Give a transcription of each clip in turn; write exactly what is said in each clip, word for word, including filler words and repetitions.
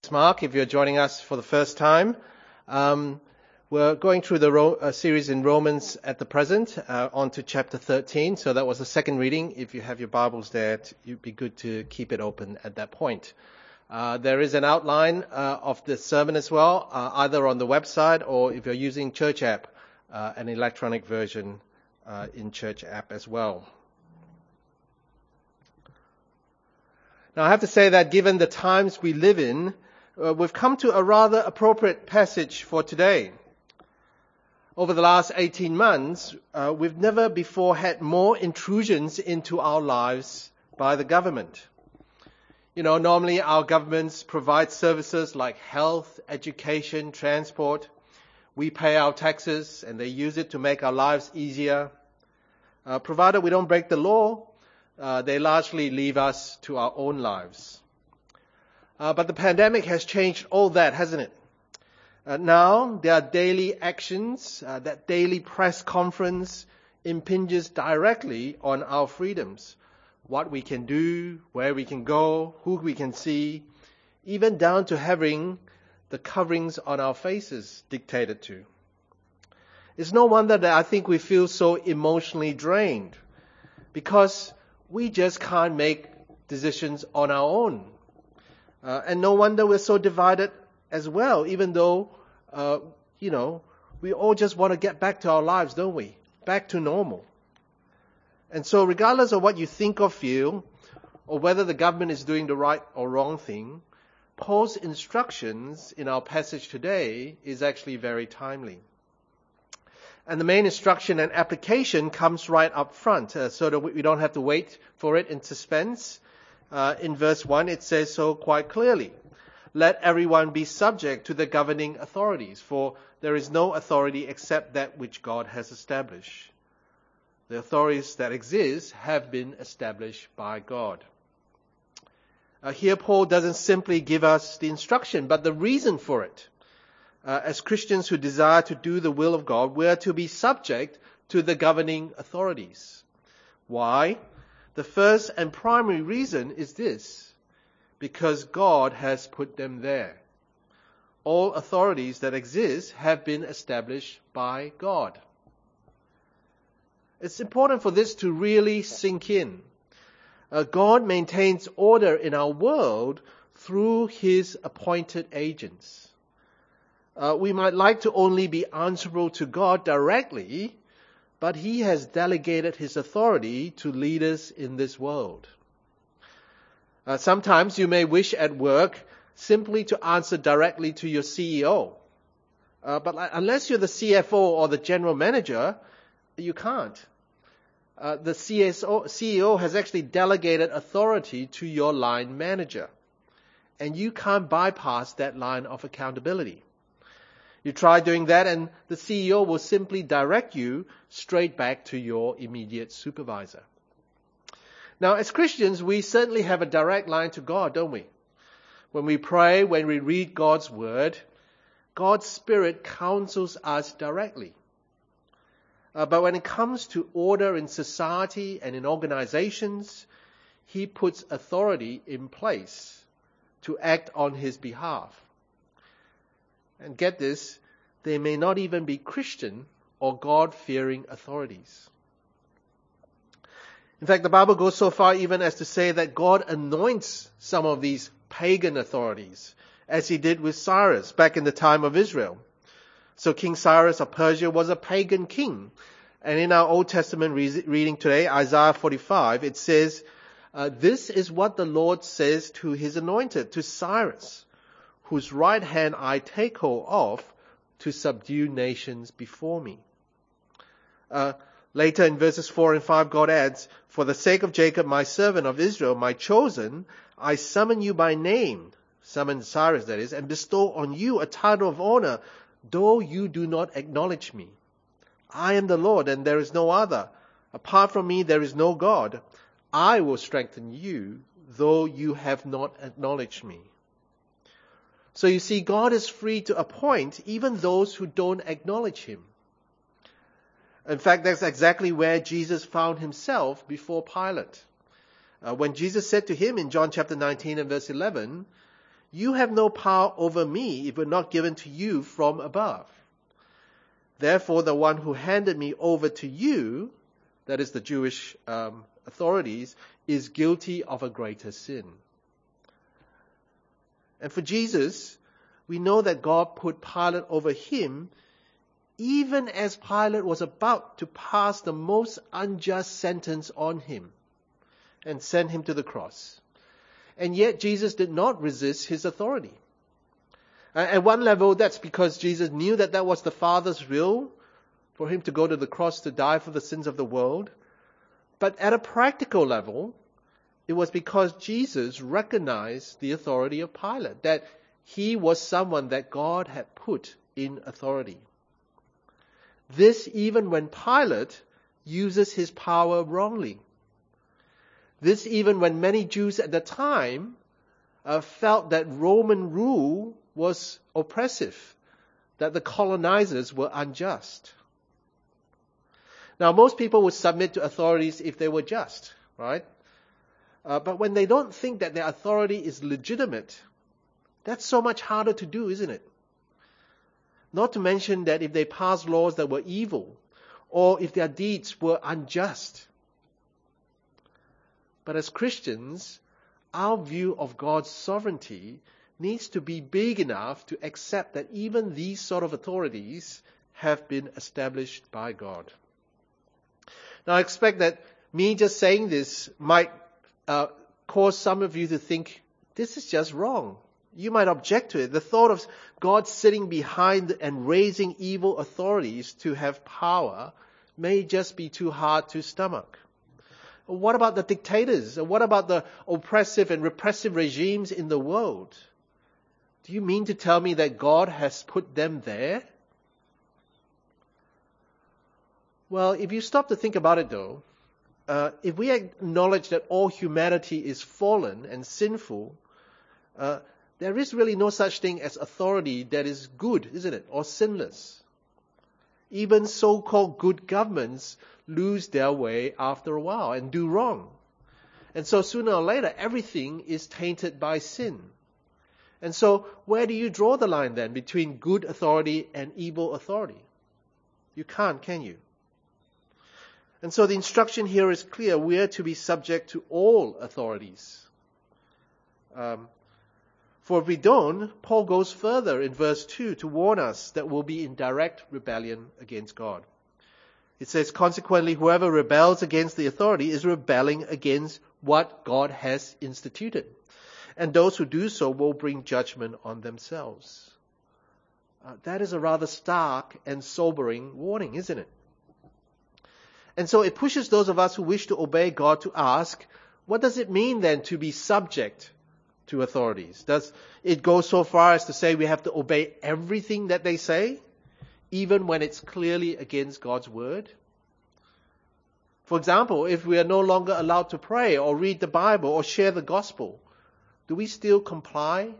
It's Mark, if you're joining us for the first time. Um, we're going through the Ro- uh, series in Romans at the present, uh, on to chapter thirteen. So that was the second reading. If you have your Bibles there, it would be good to keep it open at that point. Uh, there is an outline uh, of the sermon as well, uh, either on the website or if you're using Church app, uh, an electronic version uh, in Church app as well. Now, I have to say that given the times we live in, uh, we've come to a rather appropriate passage for today. Over the last eighteen months, uh, we've never before had more intrusions into our lives by the government. You know, normally our governments provide services like health, education, transport. We pay our taxes and they use it to make our lives easier. Uh, provided we don't break the law, Uh, they largely leave us to our own lives. Uh, but the pandemic has changed all that, hasn't it? Uh, now there are daily actions, uh, that daily press conference impinges directly on our freedoms. What we can do, where we can go, who we can see, even down to having the coverings on our faces dictated to. It's no wonder that I think we feel so emotionally drained, because we just can't make decisions on our own. Uh, and no wonder we're so divided as well, even though, uh, you know, we all just want to get back to our lives, don't we? Back to normal. And so regardless of what you think or feel, or whether the government is doing the right or wrong thing, Paul's instructions in our passage today is actually very timely. And the main instruction and application comes right up front, uh, so that we don't have to wait for it in suspense. Uh, in verse one, it says so quite clearly. Let everyone be subject to the governing authorities, for there is no authority except that which God has established. The authorities that exist have been established by God. Uh, here Paul doesn't simply give us the instruction, but the reason for it. Uh, as Christians who desire to do the will of God, we are to be subject to the governing authorities. Why? The first and primary reason is this: because God has put them there. All authorities that exist have been established by God. It's important for this to really sink in. Uh, God maintains order in our world through His appointed agents. Uh, we might like to only be answerable to God directly, but He has delegated His authority to lead us in this world. Uh, sometimes you may wish at work simply to answer directly to your C E O. Uh, but unless you're the C F O or the general manager, you can't. Uh, the C S O, C E O has actually delegated authority to your line manager. And you can't bypass that line of accountability. You try doing that and the C E O will simply direct you straight back to your immediate supervisor. Now, as Christians, we certainly have a direct line to God, don't we? When we pray, when we read God's Word, God's Spirit counsels us directly. Uh, but when it comes to order in society and in organizations, He puts authority in place to act on His behalf. And get this, they may not even be Christian or God-fearing authorities. In fact, the Bible goes so far even as to say that God anoints some of these pagan authorities, as He did with Cyrus back in the time of Israel. So King Cyrus of Persia was a pagan king. And in our Old Testament re- reading today, Isaiah forty-five, it says, uh, this is what the Lord says to His anointed, to Cyrus, whose right hand I take hold of to subdue nations before me. Uh, later in verses four and five, God adds, for the sake of Jacob, my servant of Israel, my chosen, I summon you by name, summon Cyrus that is, and bestow on you a title of honor, though you do not acknowledge me. I am the Lord and there is no other. Apart from me there is no God. I will strengthen you, though you have not acknowledged me. So you see, God is free to appoint even those who don't acknowledge Him. In fact, that's exactly where Jesus found Himself before Pilate. Uh, when Jesus said to him in John chapter nineteen and verse eleven, You have no power over me if it were not given to you from above. Therefore, the one who handed me over to you, that is the Jewish um, authorities, is guilty of a greater sin. And for Jesus, we know that God put Pilate over him even as Pilate was about to pass the most unjust sentence on him and send him to the cross. And yet Jesus did not resist his authority. Uh, at one level, that's because Jesus knew that that was the Father's will for him to go to the cross to die for the sins of the world. But at a practical level, it was because Jesus recognized the authority of Pilate, that he was someone that God had put in authority. This even when Pilate uses his power wrongly. This even when many Jews at the time uh, felt that Roman rule was oppressive, that the colonizers were unjust. Now, most people would submit to authorities if they were just, right? Uh, but when they don't think that their authority is legitimate, that's so much harder to do, isn't it? Not to mention that if they passed laws that were evil, or if their deeds were unjust. But as Christians, our view of God's sovereignty needs to be big enough to accept that even these sort of authorities have been established by God. Now, I expect that me just saying this might uh, cause some of you to think, this is just wrong. You might object to it. The thought of God sitting behind and raising evil authorities to have power may just be too hard to stomach. What about the dictators? What about the oppressive and repressive regimes in the world? Do you mean to tell me that God has put them there? Well, if you stop to think about it though, uh, if we acknowledge that all humanity is fallen and sinful, uh, there is really no such thing as authority that is good, isn't it? Or sinless. Even so-called good governments lose their way after a while and do wrong. And so sooner or later, everything is tainted by sin. And so where do you draw the line then between good authority and evil authority? You can't, can you? And so the instruction here is clear. We are to be subject to all authorities. Um, For if we don't, Paul goes further in verse two to warn us that we'll be in direct rebellion against God. It says, consequently, whoever rebels against the authority is rebelling against what God has instituted. And those who do so will bring judgment on themselves. Uh, that is a rather stark and sobering warning, isn't it? And so it pushes those of us who wish to obey God to ask, what does it mean then to be subject to authorities? Does it go so far as to say we have to obey everything that they say, even when it's clearly against God's word? For example, if we are no longer allowed to pray or read the Bible or share the gospel, do we still comply?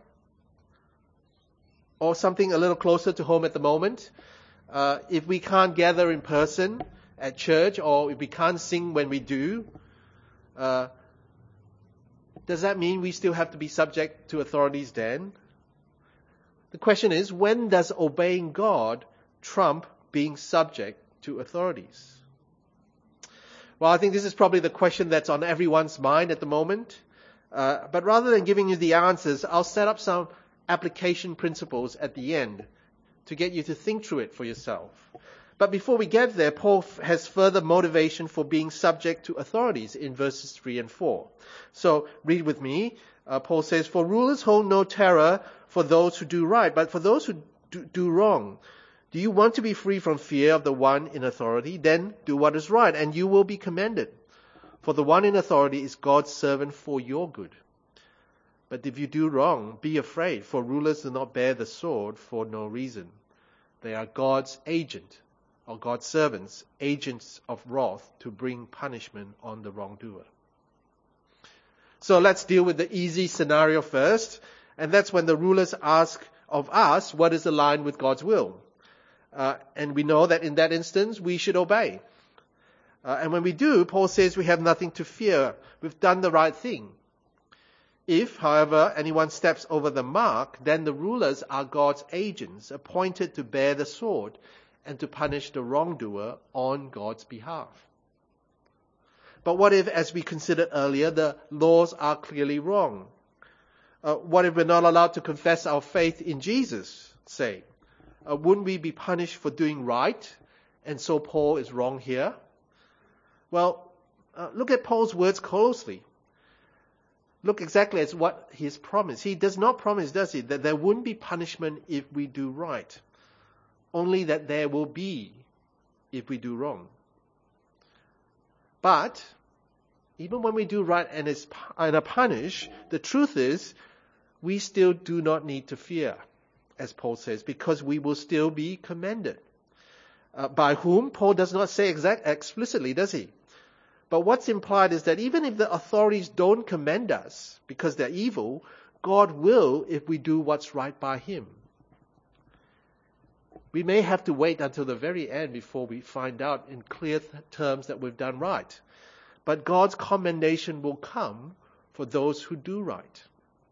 Or something a little closer to home at the moment, uh, if we can't gather in person at church, or if we can't sing when we do, uh, does that mean we still have to be subject to authorities then? The question is, when does obeying God trump being subject to authorities? Well, I think this is probably the question that's on everyone's mind at the moment. Uh, but rather than giving you the answers, I'll set up some application principles at the end to get you to think through it for yourself. But before we get there, Paul has further motivation for being subject to authorities in verses three and four. So read with me. Uh, Paul says, for rulers hold no terror for those who do right, but for those who do, do wrong. Do you want to be free from fear of the one in authority? Then do what is right, and you will be commended. For the one in authority is God's servant for your good. But if you do wrong, be afraid, for rulers do not bear the sword for no reason. They are God's agent, or God's servants, agents of wrath to bring punishment on the wrongdoer. So let's deal with the easy scenario first, and that's when the rulers ask of us what is aligned with God's will. Uh, and we know that in that instance, we should obey. Uh, and when we do, Paul says we have nothing to fear. We've done the right thing. If, however, anyone steps over the mark, then the rulers are God's agents, appointed to bear the sword and to punish the wrongdoer on God's behalf. But what if, as we considered earlier, the laws are clearly wrong? Uh, what if we're not allowed to confess our faith in Jesus, say? Uh, wouldn't we be punished for doing right? And so Paul is wrong here? Well, uh, look at Paul's words closely. Look exactly at what he's promised. He does not promise, does he, that there wouldn't be punishment if we do right. Only that there will be if we do wrong. But even when we do right and, is, and are punished, the truth is we still do not need to fear, as Paul says, because we will still be commended. Uh, by whom? Paul does not say exact, explicitly, does he? But what's implied is that even if the authorities don't commend us because they're evil, God will if we do what's right by Him. We may have to wait until the very end before we find out in clear th- terms that we've done right. But God's commendation will come for those who do right.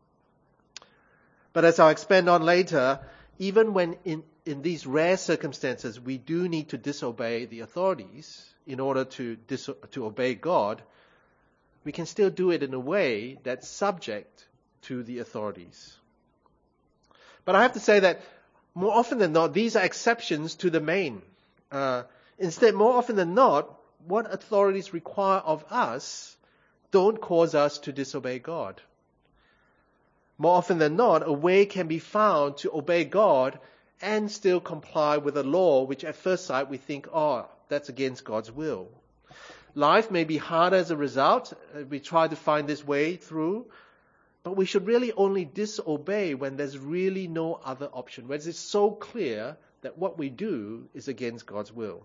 But as I'll expand on later, even when in, in these rare circumstances we do need to disobey the authorities in order to, dis- to obey God, we can still do it in a way that's subject to the authorities. But I have to say that more often than not, these are exceptions to the main. Uh, instead, more often than not, what authorities require of us don't cause us to disobey God. More often than not, a way can be found to obey God and still comply with a law which at first sight we think, oh, that's against God's will. Life may be harder as a result. We try to find this way through. But we should really only disobey when there's really no other option, when it's so clear that what we do is against God's will.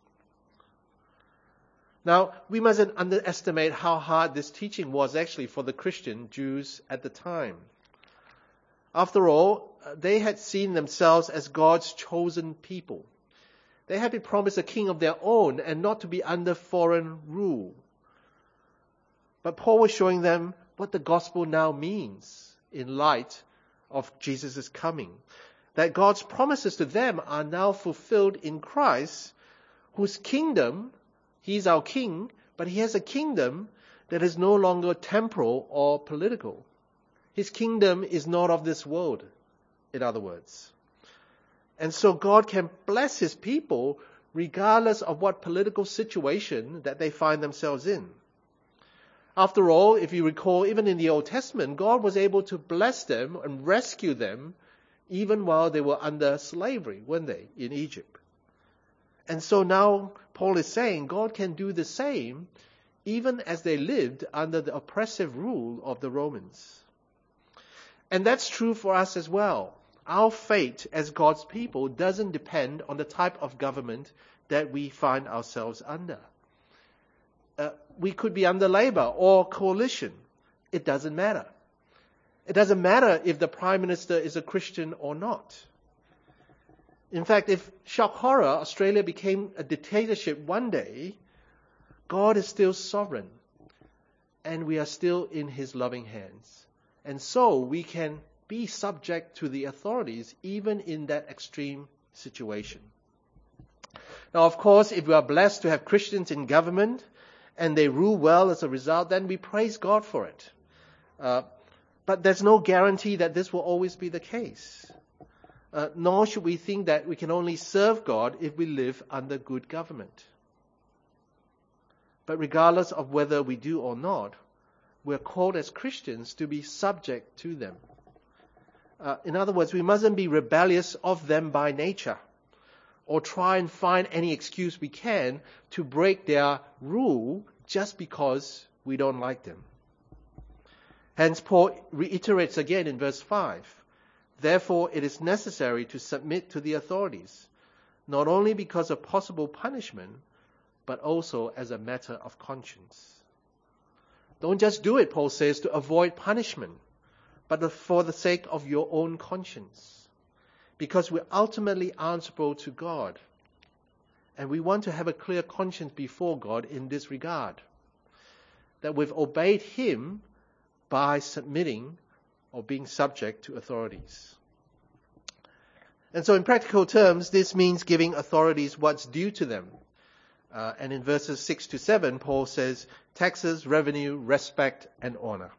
Now, we mustn't underestimate how hard this teaching was actually for the Christian Jews at the time. After all, they had seen themselves as God's chosen people. They had been promised a king of their own and not to be under foreign rule. But Paul was showing them what the gospel now means in light of Jesus' coming. That God's promises to them are now fulfilled in Christ, whose kingdom, He's our king, but He has a kingdom that is no longer temporal or political. His kingdom is not of this world, in other words. And so God can bless His people regardless of what political situation that they find themselves in. After all, if you recall, even in the Old Testament, God was able to bless them and rescue them even while they were under slavery, weren't they, in Egypt? And so now Paul is saying God can do the same even as they lived under the oppressive rule of the Romans. And that's true for us as well. Our fate as God's people doesn't depend on the type of government that we find ourselves under. Uh, we could be under Labour or coalition. It doesn't matter. It doesn't matter if the Prime Minister is a Christian or not. In fact, if, shock horror, Australia became a dictatorship one day, God is still sovereign and we are still in His loving hands. And so we can be subject to the authorities even in that extreme situation. Now, of course, if we are blessed to have Christians in government, and they rule well as a result, then we praise God for it. Uh, but there's no guarantee that this will always be the case. Uh, nor should we think that we can only serve God if we live under good government. But regardless of whether we do or not, we're called as Christians to be subject to them. Uh, in other words, we mustn't be rebellious of them by nature, or try and find any excuse we can to break their rule just because we don't like them. Hence, Paul reiterates again in verse five, therefore it is necessary to submit to the authorities, not only because of possible punishment, but also as a matter of conscience. Don't just do it, Paul says, to avoid punishment, but for the sake of your own conscience. Because we're ultimately answerable to God. And we want to have a clear conscience before God in this regard. That we've obeyed Him by submitting or being subject to authorities. And so in practical terms, this means giving authorities what's due to them. Uh, and in verses six to seven, Paul says, taxes, revenue, respect, and honor.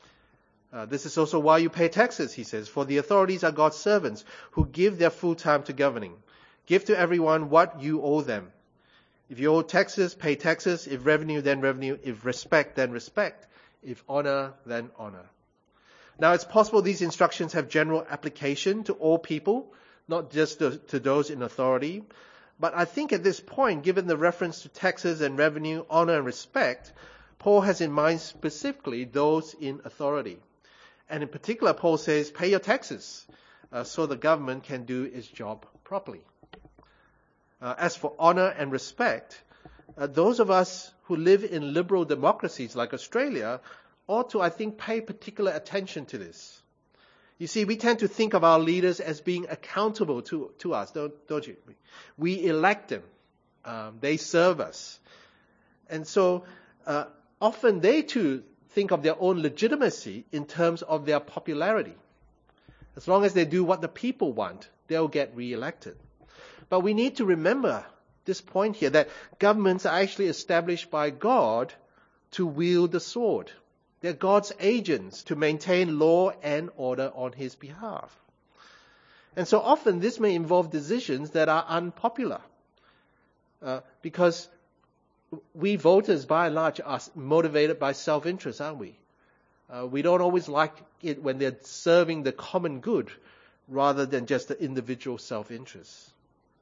Uh, this is also why you pay taxes, he says, for the authorities are God's servants who give their full time to governing. Give to everyone what you owe them. If you owe taxes, pay taxes. If revenue, then revenue. If respect, then respect. If honor, then honor. Now, it's possible these instructions have general application to all people, not just to, to those in authority. But I think at this point, given the reference to taxes and revenue, honor and respect, Paul has in mind specifically those in authority. And in particular, Paul says, pay your taxes uh, so the government can do its job properly. Uh, as for honor and respect, uh, those of us who live in liberal democracies like Australia ought to, I think, pay particular attention to this. You see, we tend to think of our leaders as being accountable to, to us, don't, don't you? We elect them. Um, they serve us. And so uh, often they too think of their own legitimacy in terms of their popularity. As long as they do what the people want, they'll get re-elected. But we need to remember this point here, that governments are actually established by God to wield the sword. They're God's agents to maintain law and order on his behalf. And so often this may involve decisions that are unpopular. Uh, because we voters, by and large, are motivated by self-interest, aren't we? Uh, we don't always like it when they're serving the common good rather than just the individual self-interest.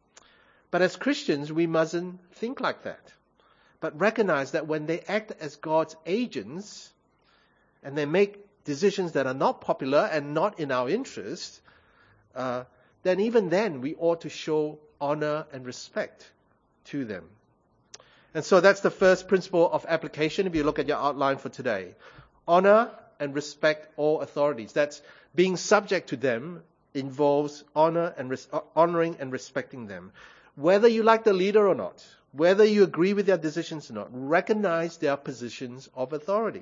But as Christians, we mustn't think like that, but recognize that when they act as God's agents and they make decisions that are not popular and not in our interest, uh, then even then we ought to show honor and respect to them. And so that's the first principle of application if you look at your outline for today. Honor and respect all authorities. That's being subject to them involves honor and res- honoring and respecting them. Whether you like the leader or not, whether you agree with their decisions or not, recognize their positions of authority.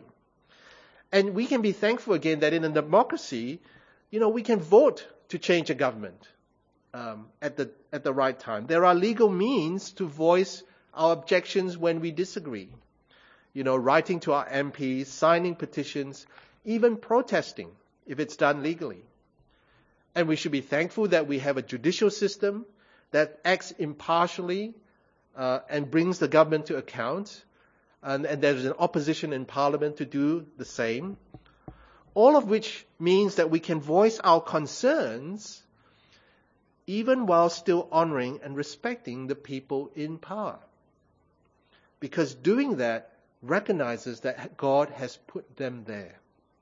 And we can be thankful again that in a democracy, you know, we can vote to change a government um, at the at the right time. There are legal means to voice our objections when we disagree. You know, writing to our M Ps, signing petitions, even protesting if it's done legally. And we should be thankful that we have a judicial system that acts impartially uh, and brings the government to account. And, and there's an opposition in Parliament to do the same. All of which means that we can voice our concerns even while still honoring and respecting the people in power. Because doing that recognizes that God has put them there.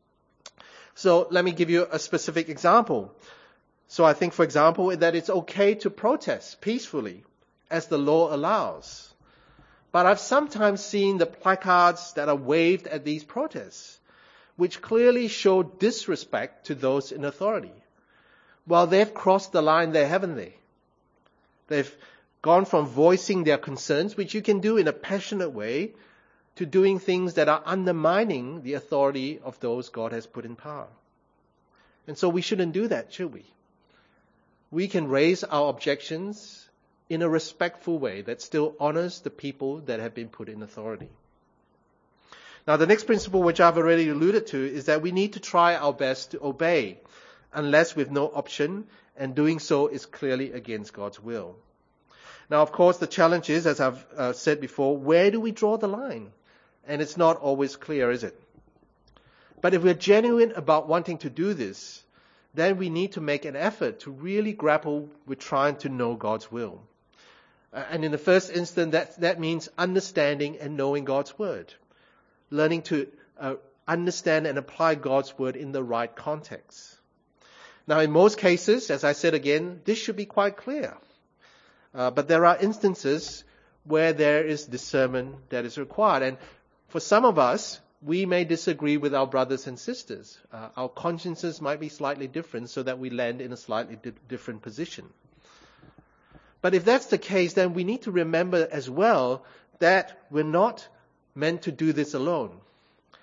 So let me give you a specific example. So I think, for example, that it's okay to protest peacefully as the law allows. But I've sometimes seen the placards that are waved at these protests, which clearly show disrespect to those in authority. Well, they've crossed the line there, haven't they? They've gone from voicing their concerns, which you can do in a passionate way, to doing things that are undermining the authority of those God has put in power. And so we shouldn't do that, should we? We can raise our objections in a respectful way that still honors the people that have been put in authority. Now, the next principle, which I've already alluded to, is that we need to try our best to obey, unless with no option, and doing so is clearly against God's will. Now, of course, the challenge is, as I've uh, said before, where do we draw the line? And it's not always clear, is it? But if we're genuine about wanting to do this, then we need to make an effort to really grapple with trying to know God's will. Uh, and in the first instance, that, that means understanding and knowing God's word. Learning to uh, understand and apply God's word in the right context. Now, in most cases, as I said again, this should be quite clear. Uh, but there are instances where there is discernment that is required. And for some of us, we may disagree with our brothers and sisters. Uh, our consciences might be slightly different so that we land in a slightly di- different position. But if that's the case, then we need to remember as well that we're not meant to do this alone.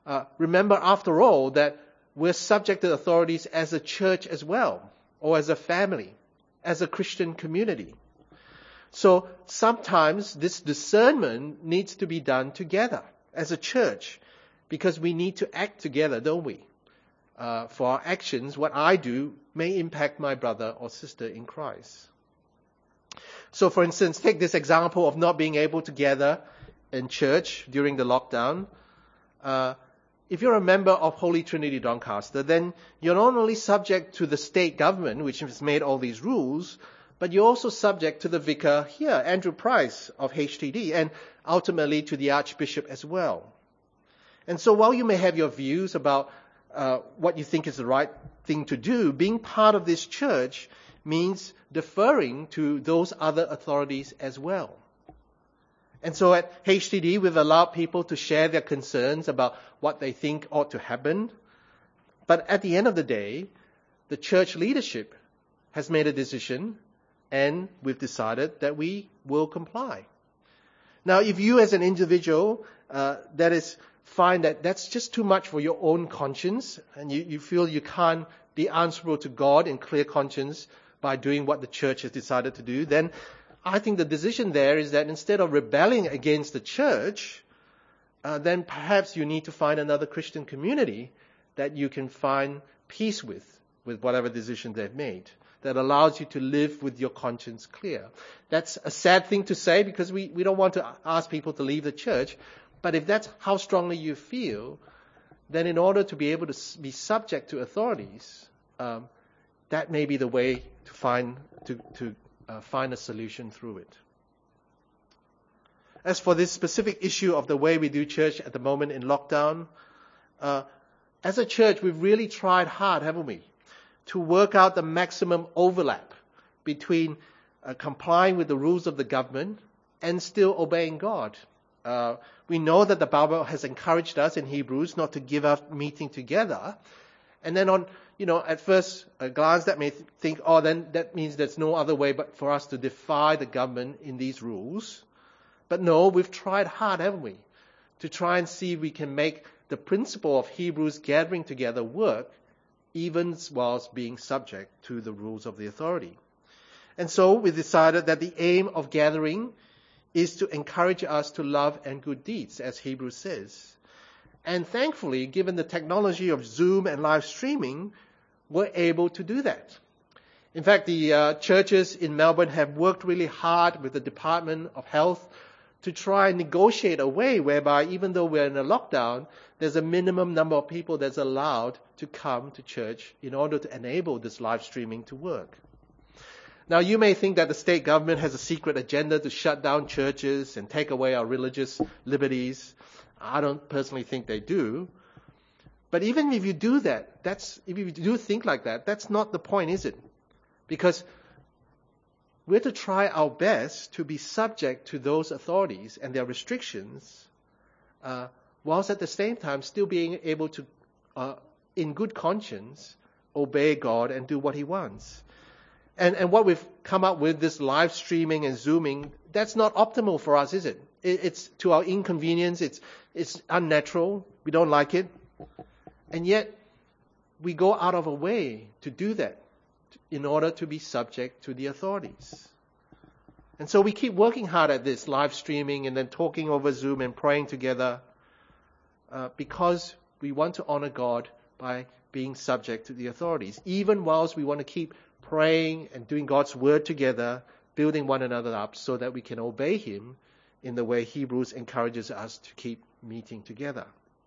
Uh, remember, after all, that we're subject to authorities as a church as well, or as a family, as a Christian community. So sometimes this discernment needs to be done together as a church, because we need to act together, don't we? Uh, for our actions, what I do may impact my brother or sister in Christ. So for instance, take this example of not being able to gather in church during the lockdown. Uh, if you're a member of Holy Trinity Doncaster, then you're not only subject to the state government, which has made all these rules, but you're also subject to the vicar here, Andrew Price of H T D, and ultimately to the Archbishop as well. And so while you may have your views about uh, what you think is the right thing to do, being part of this church means deferring to those other authorities as well. And so at H T D, we've allowed people to share their concerns about what they think ought to happen. But at the end of the day, the church leadership has made a decision, and we've decided that we will comply. Now, if you as an individual uh, that is find that that's just too much for your own conscience, and you, you feel you can't be answerable to God in clear conscience by doing what the church has decided to do, then I think the decision there is that instead of rebelling against the church, uh, then perhaps you need to find another Christian community that you can find peace with, with whatever decision they've made, that allows you to live with your conscience clear. That's a sad thing to say, because we, we don't want to ask people to leave the church. But if that's how strongly you feel, then in order to be able to be subject to authorities, um, that may be the way to find to, to uh, find a solution through it. As for this specific issue of the way we do church at the moment in lockdown, uh, as a church, we've really tried hard, haven't we, to work out the maximum overlap between uh, complying with the rules of the government and still obeying God. Uh, we know that the Bible has encouraged us in Hebrews not to give up meeting together. And then on, you know, at first a glance that may th- think, oh, then that means there's no other way but for us to defy the government in these rules. But no, we've tried hard, haven't we, to try and see if we can make the principle of Hebrews gathering together work, even whilst being subject to the rules of the authority. And so we decided that the aim of gathering is to encourage us to love and good deeds, as Hebrews says. And thankfully, given the technology of Zoom and live streaming, we're able to do that. In fact, the uh, churches in Melbourne have worked really hard with the Department of Health to try and negotiate a way whereby, even though we're in a lockdown, there's a minimum number of people that's allowed to come to church in order to enable this live streaming to work. Now, you may think that the state government has a secret agenda to shut down churches and take away our religious liberties. I don't personally think they do. But even if you do that, that's if you do think like that, that's not the point, is it? Because we're to try our best to be subject to those authorities and their restrictions, uh, whilst at the same time still being able to, uh, in good conscience, obey God and do what He wants. And, and what we've come up with, this live streaming and Zooming, that's not optimal for us, is it? it it's to our inconvenience. It's, it's unnatural. We don't like it. And yet, we go out of our way to do that in order to be subject to the authorities. And so we keep working hard at this, live streaming and then talking over Zoom and praying together, uh, because we want to honor God by being subject to the authorities, even whilst we want to keep praying and doing God's word together, building one another up so that we can obey Him in the way Hebrews encourages us to keep meeting together.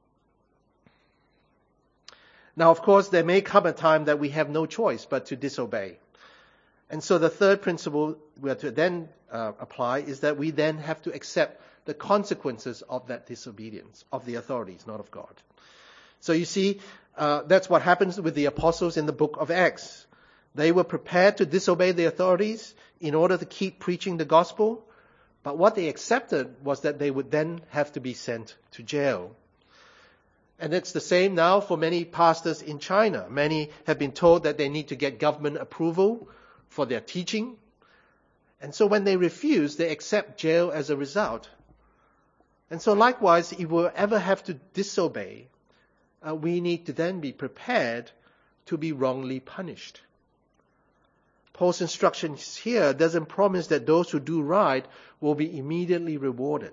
Now, of course, there may come a time that we have no choice but to disobey. And so the third principle we are to then uh, apply is that we then have to accept the consequences of that disobedience, of the authorities, not of God. So you see, uh, that's what happens with the apostles in the book of Acts. They were prepared to disobey the authorities in order to keep preaching the gospel, but what they accepted was that they would then have to be sent to jail. And it's the same now for many pastors in China. Many have been told that they need to get government approval for their teaching. And so when they refuse, they accept jail as a result. And so likewise, if we ever have to disobey, uh, we need to then be prepared to be wrongly punished. Paul's instructions here doesn't promise that those who do right will be immediately rewarded.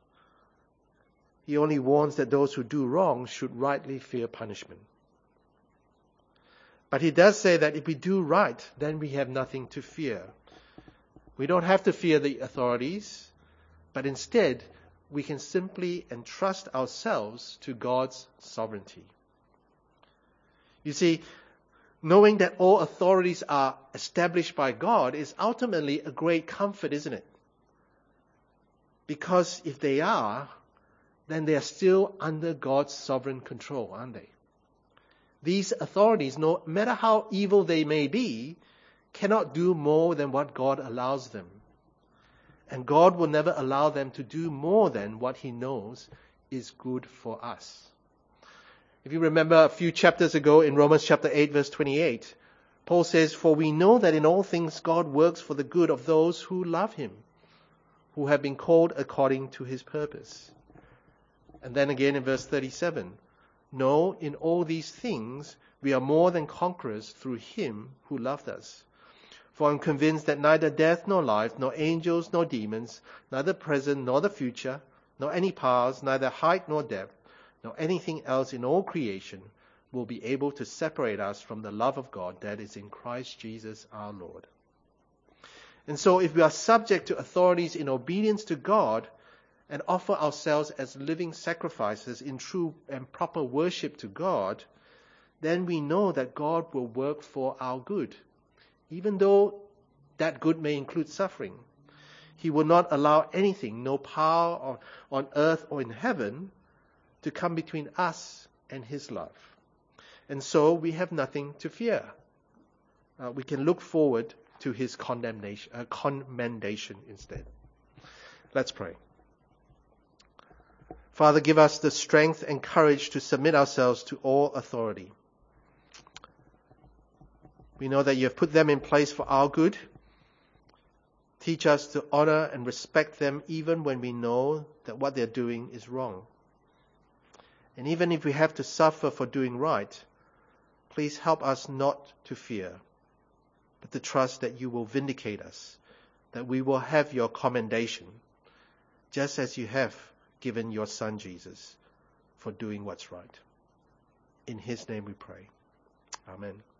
He only warns that those who do wrong should rightly fear punishment. But he does say that if we do right, then we have nothing to fear. We don't have to fear the authorities, but instead we can simply entrust ourselves to God's sovereignty. You see, knowing that all authorities are established by God is ultimately a great comfort, isn't it? Because if they are, then they are still under God's sovereign control, aren't they? These authorities, no matter how evil they may be, cannot do more than what God allows them. And God will never allow them to do more than what He knows is good for us. If you remember a few chapters ago in Romans chapter eight verse twenty-eight, Paul says, "For we know that in all things God works for the good of those who love Him, who have been called according to His purpose." And then again in verse thirty-seven, "No, in all these things we are more than conquerors through Him who loved us. For I am convinced that neither death nor life, nor angels nor demons, neither present nor the future, nor any powers, neither height nor depth, nor anything else in all creation will be able to separate us from the love of God that is in Christ Jesus our Lord." And so if we are subject to authorities in obedience to God and offer ourselves as living sacrifices in true and proper worship to God, then we know that God will work for our good, even though that good may include suffering. He will not allow anything, no power on, on earth or in heaven, to come between us and His love. And so we have nothing to fear. Uh, we can look forward to His condemnation, uh, commendation instead. Let's pray. Father, give us the strength and courage to submit ourselves to all authority. We know that you have put them in place for our good. Teach us to honor and respect them even when we know that what they're doing is wrong. And even if we have to suffer for doing right, please help us not to fear, but to trust that you will vindicate us, that we will have your commendation, just as you have given your Son Jesus for doing what's right. In His name we pray. Amen.